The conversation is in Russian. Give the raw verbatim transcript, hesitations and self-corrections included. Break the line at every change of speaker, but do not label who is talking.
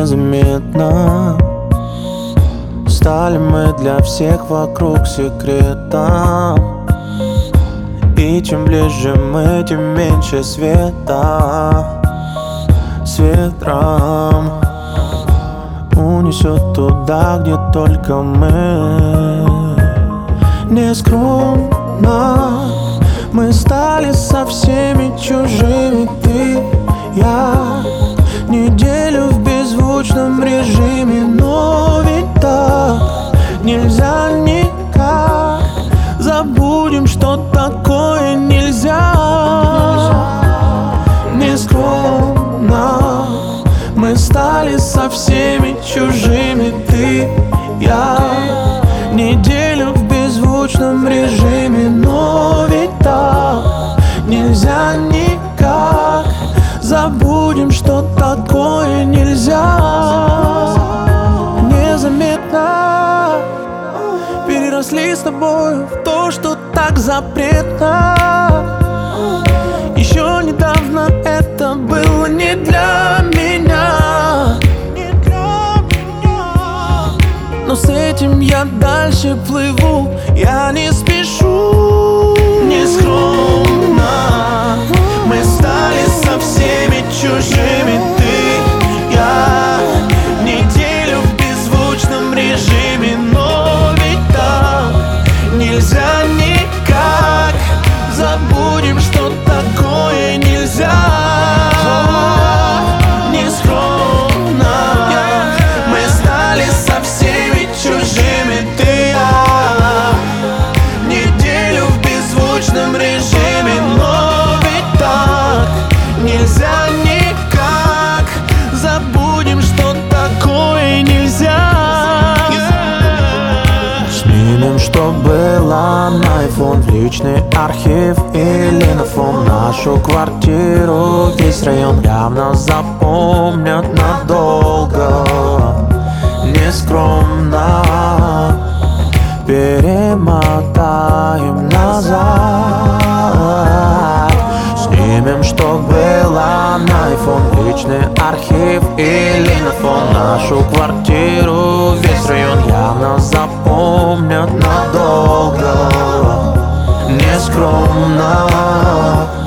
незаметно стали мы для всех вокруг секретом. И чем ближе мы, тем меньше света с ветром унесет туда, где только мы. Нескромно мы стали со всеми чужими, ты, я. Неделю в беззвучном режиме, но ведь так нельзя никак. Забудем, что такое нельзя. Нескромно мы стали со всеми чужими, ты, я. Неделю в беззвучном режиме, но ведь так нельзя никак. Забудем, что такое нельзя. Незаметно переросли с тобой в то, что так запретно. Еще недавно это было не для меня, но с этим я дальше плыву, я не спешу. Нескромно мы стали со всеми чужими, ты, я. Неделю в беззвучном режиме, но ведь так нельзя никак. Забудем, что такое нельзя. Нескромно мы стали со всеми чужими, ты, я. Неделю в беззвучном режиме, но ведь так нельзя никак. Забудем, что такое нельзя. Снимем, что было на айфон в личный архив или на фон. Нашу квартиру весь район явно запомнят надолго. Нескромно перемотаем назад. Снимем, что было на айфон в личный архив или на фон. Нашу квартиру весь район явно запомнят надолго. Нескромно